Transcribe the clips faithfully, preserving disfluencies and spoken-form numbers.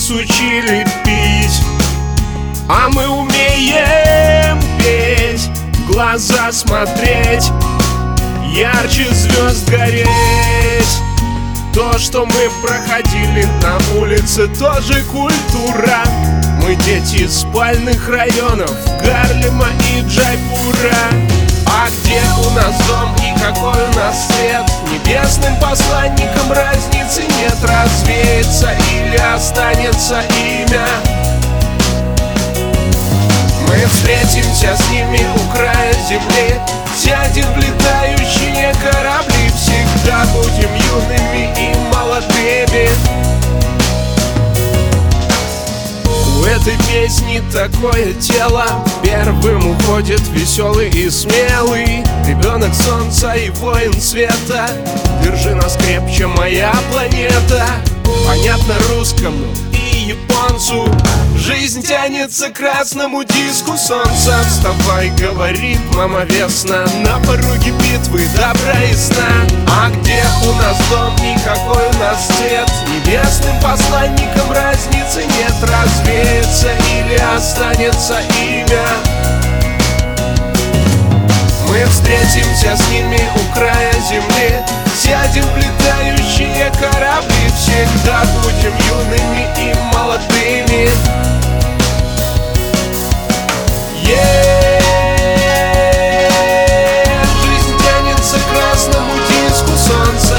нас учили пить, а мы умеем петь, в глаза смотреть, ярче звезд гореть. То, что мы проходили на улице, тоже культура. Мы дети спальных районов Гарлема и Джайпура. А где у нас дом и какой у нас свет? Небесным посланникам разницы нет. Развеется или останется имя, мы встретимся с ними у края земли, сядем в летающие корабли, всегда будем юными и молодыми. У этой песни такое тело, первым уходит веселый и смелый ребенок солнца и воин света. Держи нас крепче, моя планета. Понятно русскому и японцу, жизнь тянется к красному диску солнца. Вставай, говорит мама весна, на пороге битвы добра и сна. А где у нас дом и какой у нас цвет? Небесным посланникам разницы нет. Развеется или останется имя, мы встретимся с ними у края земли, сядем в летающие корабли, всегда будем юными и молодыми. Yeah! Жизнь тянется к красному диску солнца.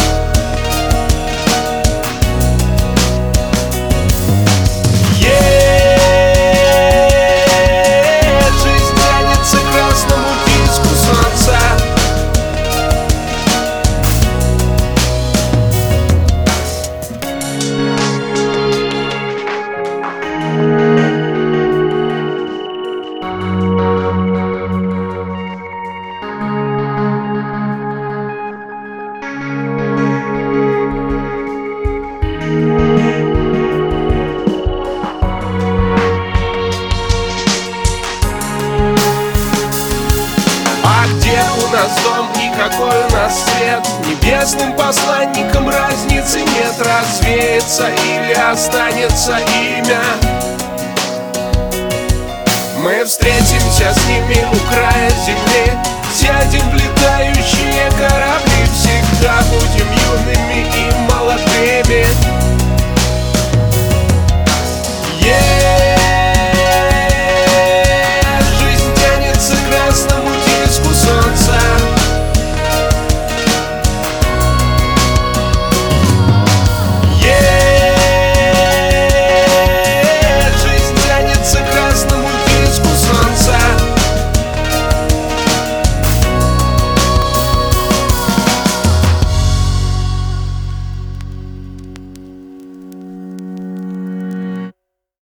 У нас дом и какой у нас свет? Небесным посланникам разницы нет. Развеется или останется имя, мы встретимся с ними у края земли, сядем в летающие корабли, всегда будем юными и молодыми.